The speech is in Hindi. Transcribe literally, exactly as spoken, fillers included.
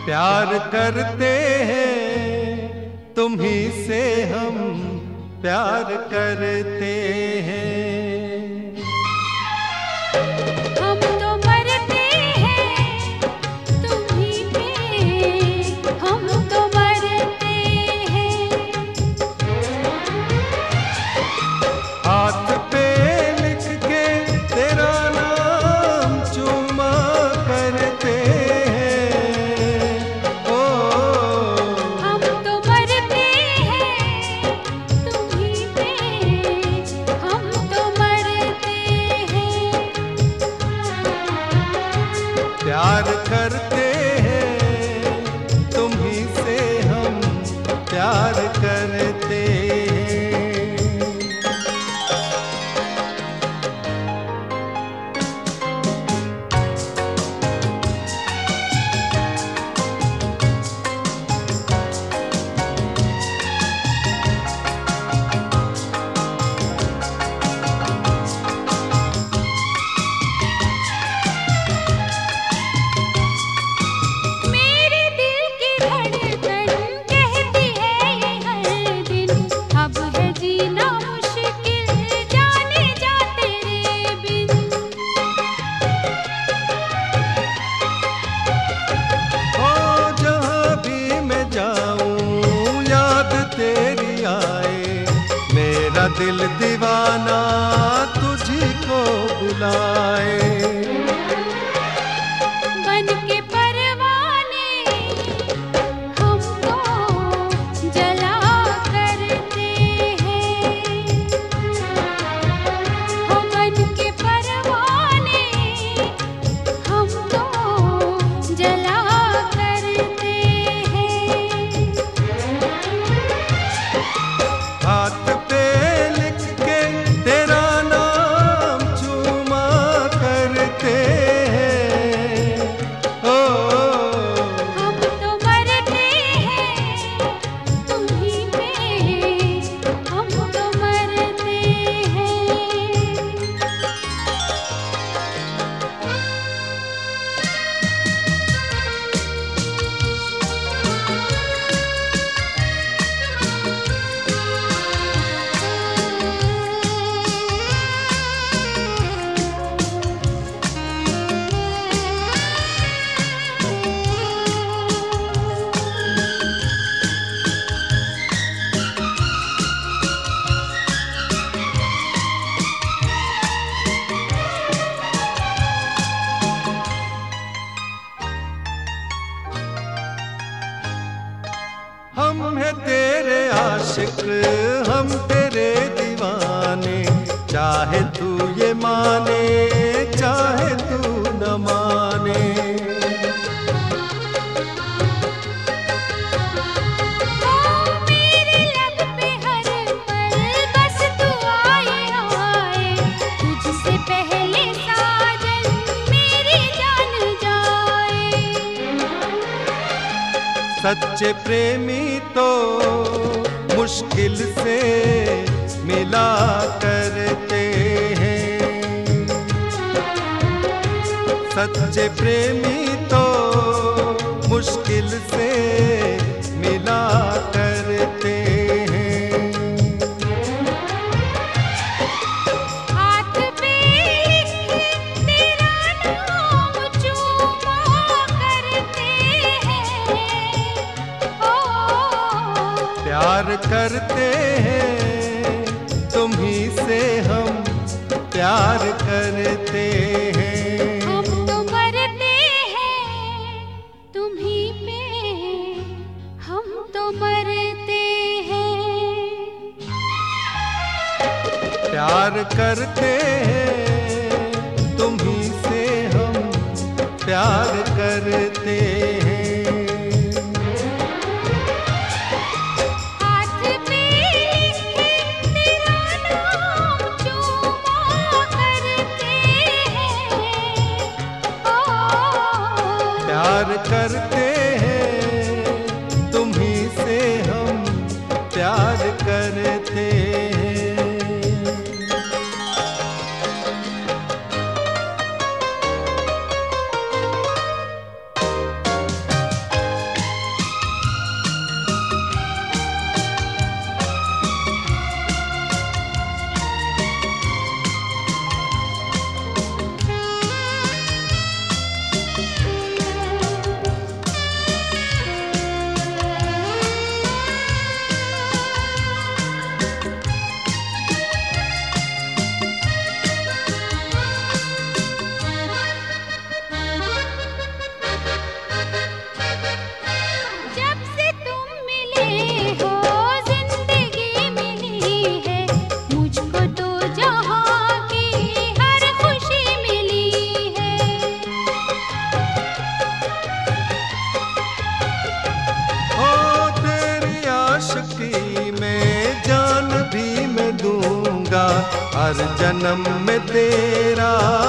प्यार करते हैं तुम्ही से हम प्यार करते हैं। हम तो मरते हैं तुम्ही पे, हम तो मरते हैं। हाथ पे लिख के तेरा नाम चूमा करते हैं। ओ हम तो मरते हैं तुम्ही पे, हम तो मरते हैं। प्यार करते हैं तुम्ही से हम प्यार करते हैं। मेरे दिल की धड़कन कहती है ये हर दिन, अब है जीना मुश्किल जाने जा तेरे बिन। ओ जहाँ भी मैं जाऊं याद तेरी आए, मेरा दिल दीवाना तुझी को बुलाए। बन के परवाने हमको जला करते हैं। हो बन के परवाने हमको जला करते हैं। हाथ पे लिख के तेरा नाम चूमा करते हैं। ओ हम तो मरते हैं तुम्ही पे, हम तो मरते हैं। हम हैं तेरे आशिक, हम तेरे दीवाने, चाहे तू ये माने चाहे तू न माने। ओ मेरे लब पे हर पल बस तू आए आए, तुझसे पहले साजन मेरी जान जाए। सच्चे प्रेमी तो मुश्किल से मिला करते हैं। सच्चे प्रेमी तो मुश्किल से मिला करते हैं। हाथ पे लिखे तेरा नाम चूमा करते हैं। ओ प्यार करते हैं तुम्ही से हम प्यार करते हैं। हम तो मरते हैं तुम्ही पे, हम तो मरते हैं। प्यार करते हैं तुम्ही से हम प्यार करते हैं। हाथ पे लिखे तेरा नाम चूमा करते हैं। ओ प्यार करते हैं तुम्ही से हम प्यार करते हैं। हर जन्म में तेरा